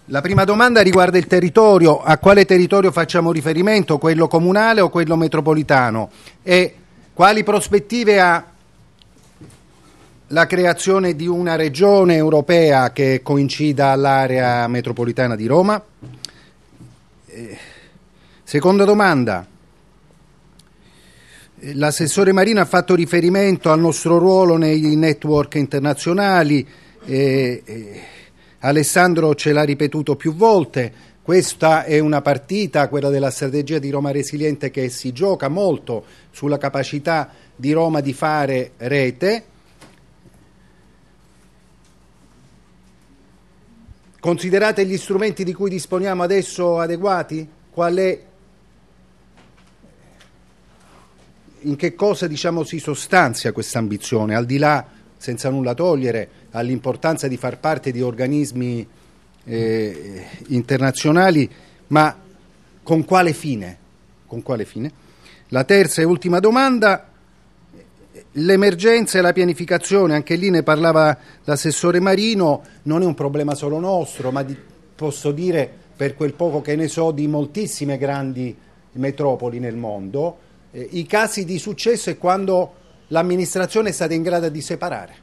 La prima domanda riguarda il territorio. A quale territorio facciamo riferimento? Quello comunale o quello metropolitano? E quali prospettive ha la creazione di una regione europea che coincida all'area metropolitana di Roma? Seconda domanda. L'assessore Marino ha fatto riferimento al nostro ruolo nei network internazionali. Alessandro ce l'ha ripetuto più volte. Questa è una partita, quella della strategia di Roma Resiliente, che si gioca molto sulla capacità di Roma di fare rete. Considerate gli strumenti di cui disponiamo adesso adeguati? In che cosa, si sostanzia questa ambizione, al di là, senza nulla togliere, all'importanza di far parte di organismi internazionali, ma con quale fine? Con quale fine? La terza e ultima domanda, l'emergenza e la pianificazione, anche lì ne parlava l'assessore Marino, non è un problema solo nostro, ma posso dire, per quel poco che ne so, di moltissime grandi metropoli nel mondo. I casi di successo è quando l'amministrazione è stata in grado di separare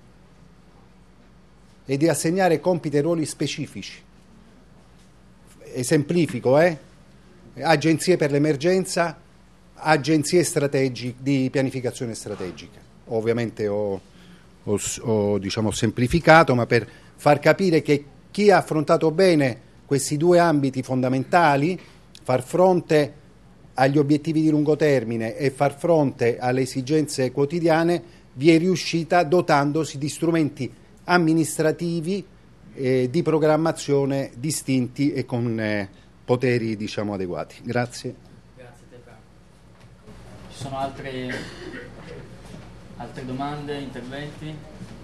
e di assegnare compiti e ruoli specifici. Esemplifico, agenzie per l'emergenza, agenzie strategiche di pianificazione strategica. Ovviamente ho semplificato, ma per far capire che chi ha affrontato bene questi due ambiti fondamentali, far fronte agli obiettivi di lungo termine e far fronte alle esigenze quotidiane, vi è riuscita dotandosi di strumenti amministrativi di programmazione distinti e con poteri adeguati. Grazie. Grazie a te. Ci sono altre domande, interventi?